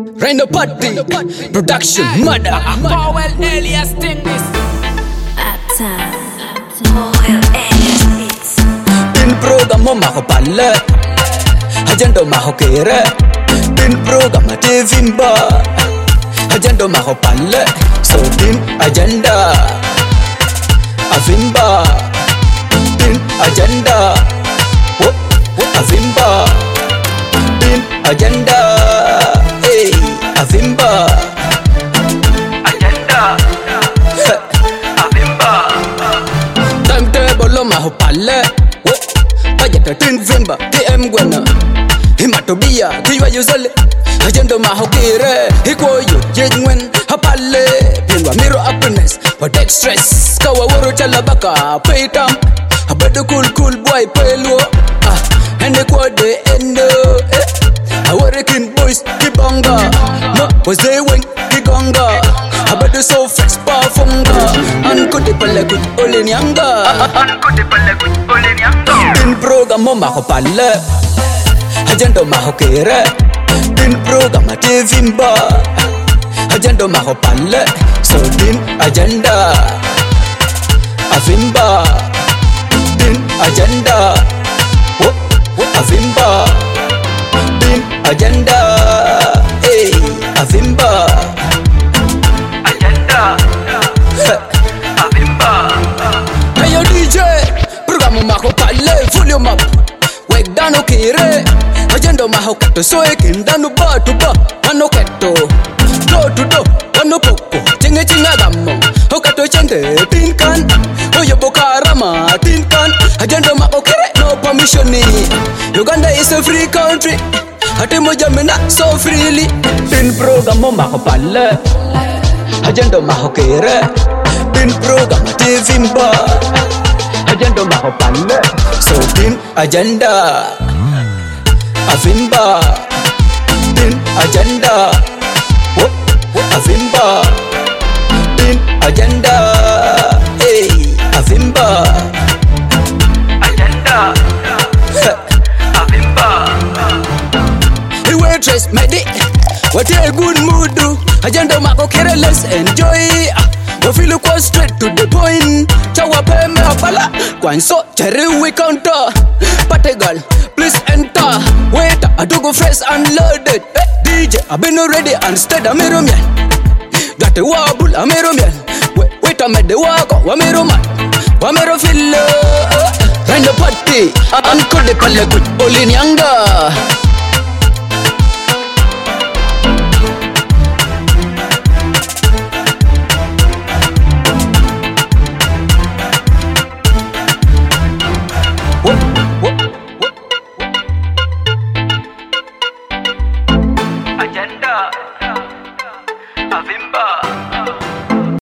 Rhino Party Production Mother Powell Elias thing this Powell Elias beats. Tin program mo makapala Hajando makokere Tin program ativimba Hajando makapala So tin agenda Avimba Tin agenda Avimba Tin agenda Hey Avimba Agenda Avimba Timetable lo mahopale Pajata tin vimba TM gwana Himatobia kiwa yuzale Agenda mahokire Hikoyo jengwen Hapale Pinwa miro happiness Patek stress Kawa woro chalabaka Paytam Abado cool boy pelo Hende kwa de endo Awarikin boys kibonga Ma waze weng kigonga Abado so fresh pa funga Ankote pala kut ole nyanga Tin program mo mako pala Hajando mako kere Tin program ativimba Hajando mako pala So tin agenda Avimba Tin agenda Avimba Tin agenda Hey Avimba Agenda Avimba Hey yo DJ Programu mako pale Volume up Wake down okire Agenda mako kato So ekindanu ba to ba Wano keto Do to do Wano poko Chinga chinga gamo Okato chente Tin kan Oyo bokarama Tin kan Agenda mako kire No permission ni Uganda is a free country Hati moja mena so freely Tin program mo mako pala Agenda mako kire Tin program ativimba Agenda mako pala So tin agenda Avimba Tin agenda Avimba Tin agenda Hey Avimba Agenda Avimba He waitress medi What a good mood do Agenda mako kere let's enjoy Wafili kwa straight to the point Chawa peme hapala Kwanso cherry we counter Party girl please enter Wait adugo fresh and loaded DJ abino ready and steady amiro myan Gate wabul amiro myan Wait amede wako wamiro man Wamiro filo Rhino Party Ankode pale kut olini anga